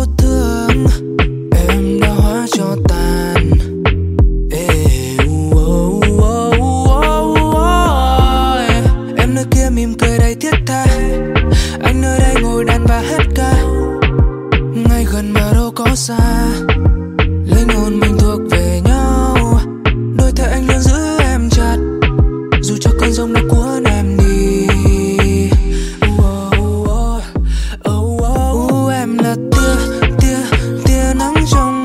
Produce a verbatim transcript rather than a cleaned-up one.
vô thương, em đã hóa cho tàn. Ê, uh, uh, uh, uh, uh. Em nơi kia mỉm cười đầy thiết tha, anh nơi đây ngồi đàn và hát ca. Ngay gần mà đâu có xa, linh hồn mình thuộc về nhau. Đôi tay anh luôn giữ em chặt, dù cho cơn giông đã cuốn em đi. Oh, oh, oh, oh, oh. Em là tia, tia, tia nắng trong